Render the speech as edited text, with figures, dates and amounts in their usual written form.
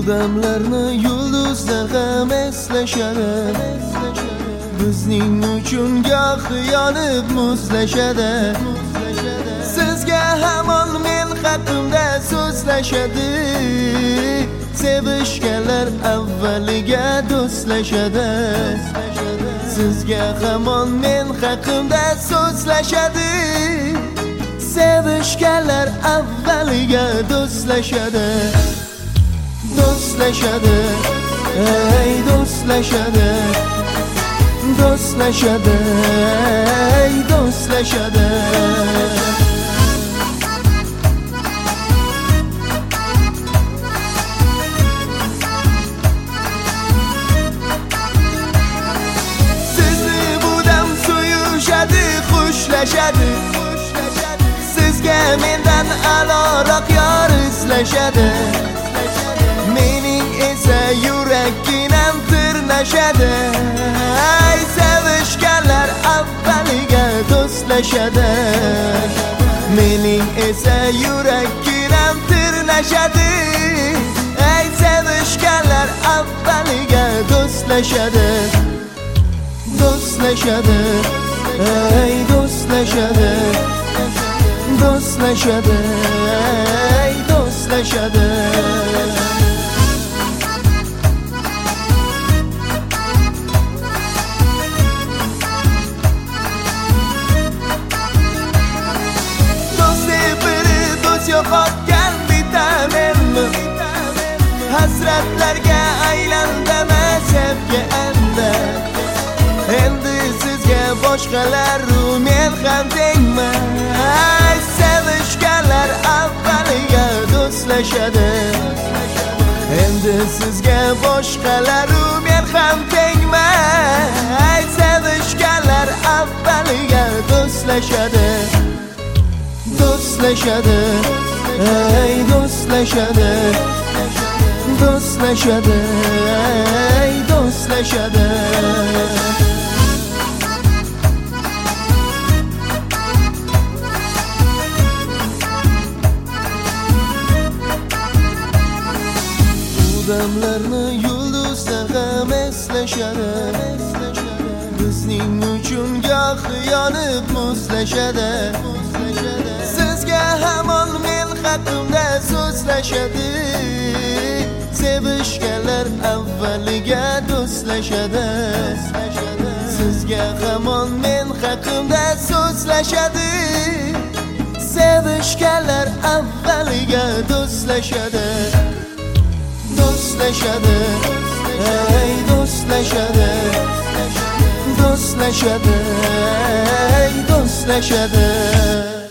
damlarni yulduzlar ham eslashadi. Bizning uchun goh yonib muzlashadi. Sizga hamon men haqimda so'zlashadi. Sevishganlar avvaliga do'stlashadi. Sizga hamon men haqimda so'zlashadi. Sevishganlar avvaliga do'stlashadi. Do'stlashadi, ey do'stlashadi. Do'stlashadi, ey do'stlashadi. Sizni bu dam suyushadi, xushlashadi. Sizga mendan a'loroq yor izlashadi. Mening esa yurakginam tirnashadi. Ay sevishganlar avvaliga do'stlashadi. Mening esa yurakginam tirnashadi. Ay sevishganlar avvaliga do'stlashadi. Do'stlashadi, ey do'stlashadi. Do'stlashadi, ey do'stlashadi. Yo'qotgan bitamenmi? Hasratlarga aylandim sevgi endi. Endi sizga boshqalar men ham tengman. Sevishganlar avvaliga do'stlashadi. Endi sizga boshqalar men ham tengman. Sevishganlar avvaliga do'stlashadi. Do'stlashadi, ey do'stlashadi. Do'stlashadi, ey do'stlashadi. Bu damlarni yulduzlar ham eslashadi. Bizning uchun goh yonib muzlashadi. Sizga hamon men haqimda so'zlashadi. Sevishganlar avvaliga do'stlashadi. Sizga hamon men haqimda so'zlashadi. Sevishganlar avvaliga do'stlashadi. Do'stlashadi, ey do'stlashadi. Do'stlashadi, ey do'stlashadi.